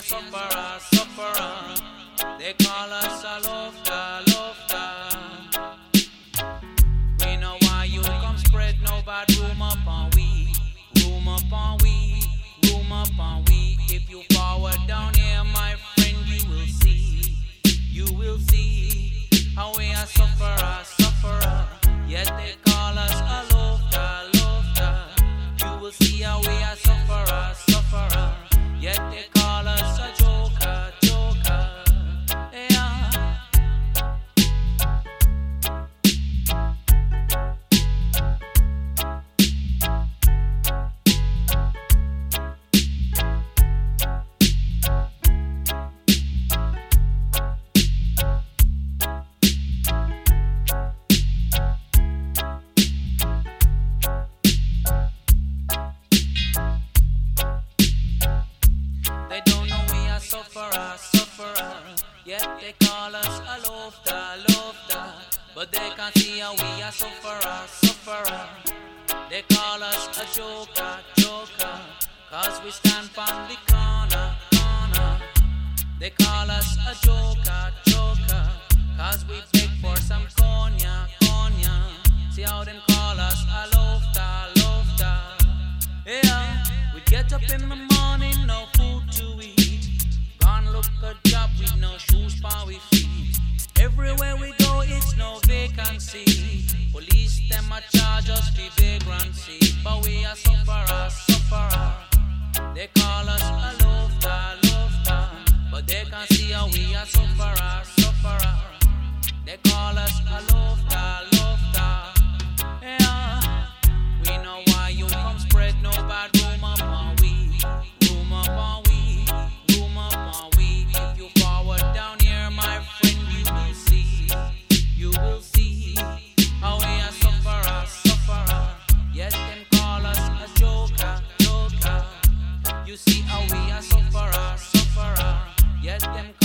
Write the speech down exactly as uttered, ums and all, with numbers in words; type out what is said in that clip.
sufferer, sufferer. They call us a lofter, lofter. We know why you come spread no bad room upon we, room upon we, room upon we. If you forward down here, my friend, you will see, you will see how we are sufferer, sufferer. Yet they call us a lofter, lofter. You will see how we are sufferer, sufferer. Yet they call us a joker, joker. Yeah. They don't know we are sufferer, sufferer. Yet they call us a lofter, lofter. But they can't see how we are sufferer, sufferer. They call us a joker, joker. Cause we stand from the corner, corner. They call us a joker, joker. Cause we beg for some cognac, cognac. See how them call us a lofter, lofter. Yeah, we get up in the morning, no food to eat. Gone look a job with no shoes for we feet. Everywhere we go, it's no vacancy. Police them a charge us for vagrancy. But we are sufferer, sufferer. They call us a lofter, lofter. But they can't see how we are sufferer, sufferer. They call us a lofter, lofter. Yeah, we know why you come spread no bad room upon we, room upon we, room upon we. If you forward down here, my friend, you will see, you will see how we are sufferer, sufferer. Yes, them call us a joker, joker. You see how we are sufferer, sufferer. Yes, them